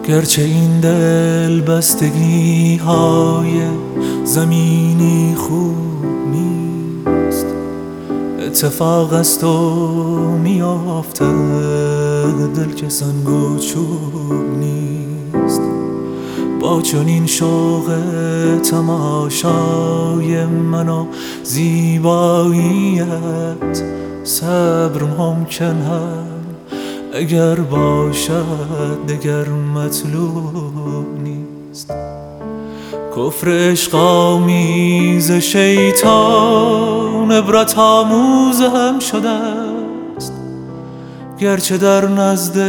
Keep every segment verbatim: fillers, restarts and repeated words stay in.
گرچه این دل بستگی های زمینی خوب نیست، اتفاق است و میافته دل که سنگ و چوب نیست. با چنین شوق تماشای من و زیباییت صبر ممکن هم اگر باشد دگر مطلوب نیست. کفر عشق آمیز شیطان عبرت آموز هم شده است، گرچه در نزد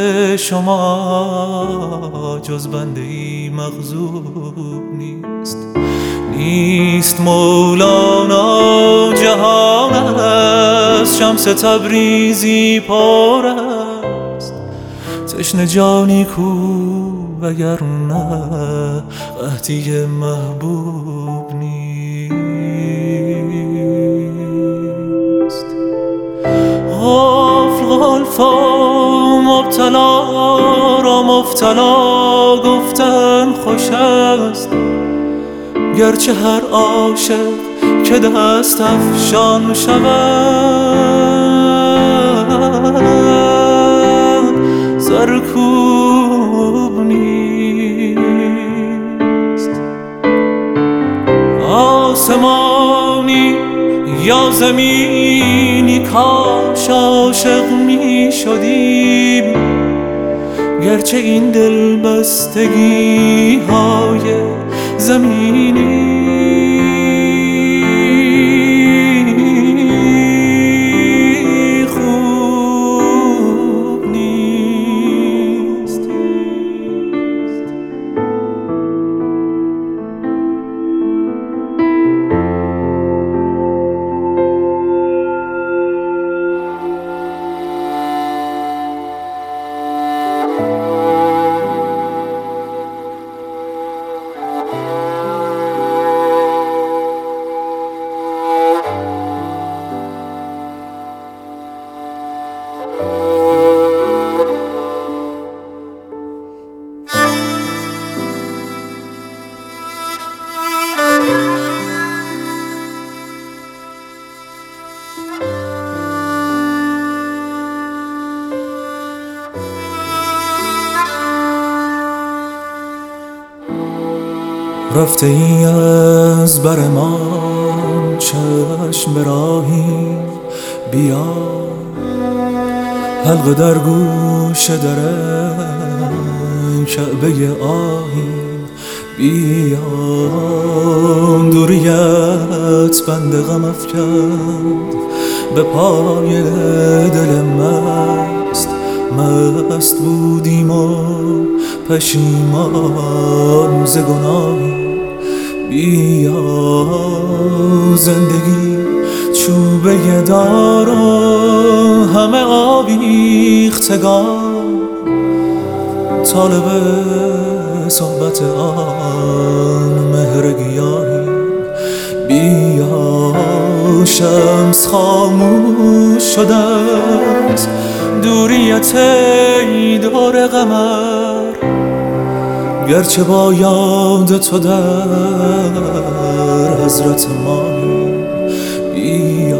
شما جز بنده ای مغضوب نیست. نیست مولانا جهان است، شمس تبریزی پر است، تشنه جانی کو وگر نه قحطی محبوب نیست. غافل غلف و مبتلا را مبتلا گفتن خوش است، گرچه هر عاشق که دست افشان شود سرکوب نیست. آسمانی یا زمینی کاش عاشق می شدیم، گرچه این دل بستگی های زمینی خوب نیست. رفته ای از بر ما چشم به راهی، بیا حلقه در گوش در کعبه آهی، بیا دوریت بند غم افکند به پای دل مست. مست بودیم و پشیمان ز گناهی، بیا زندگی چوبه دار و همه آویختگان، طالب صحبت آن مهر گیاهی. بیا شمس خاموش شده است، دوریت ای دور قمر، گرچه با یاد تو در حضرت ماهی. بیا